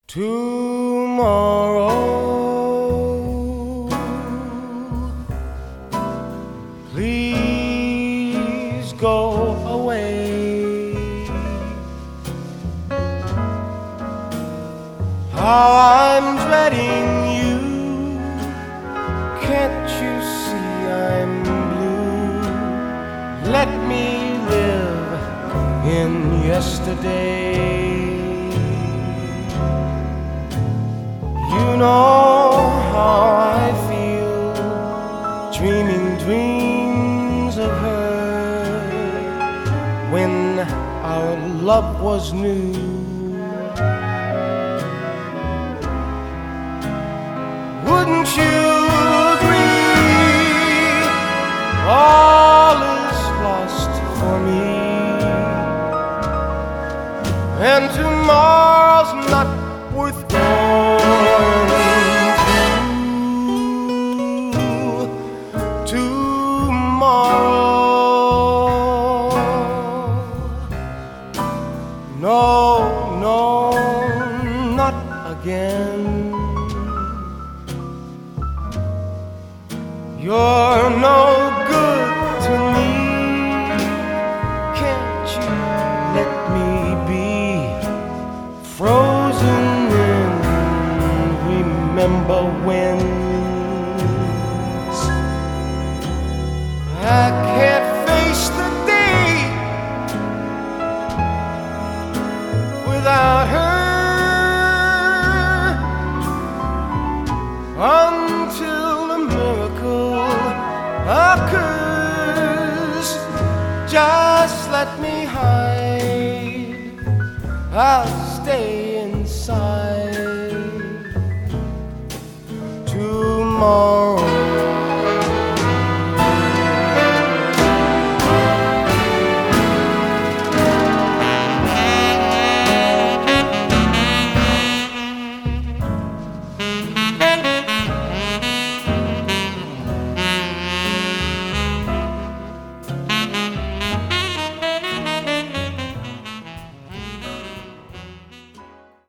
Tomorrow, please go away. How I'm dreading you. Can't you see I'm blue? Let me live in yesterday. You know how I feel, dreaming dreams of her when our love was new. Wouldn't you agree? All is lost for me, and tomorrow's not worth going through. Tomorrow, no, no, not again. You're no good to me. Can't you let me be frozen in remember when's? I can't face the day without her until a miracle occurs. Just let me hide, I'll stay inside. Tomorrow